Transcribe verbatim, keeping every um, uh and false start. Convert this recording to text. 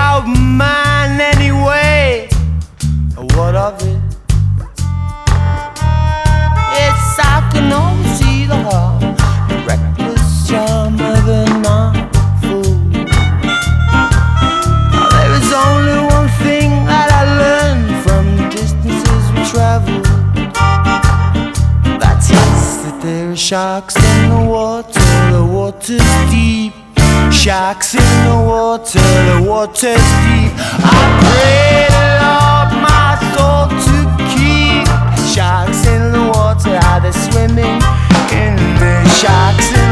about mine anyway. What of it? It's I can always see the heart, the reckless charm of an awful. There is only one thing that I learned from the distances we traveled. That is that there are sharks in the water, the water's deep. Sharks in the water, the water's deep. I pray, Lord, my soul to keep. Sharks in the water, how they're swimming in the sharks in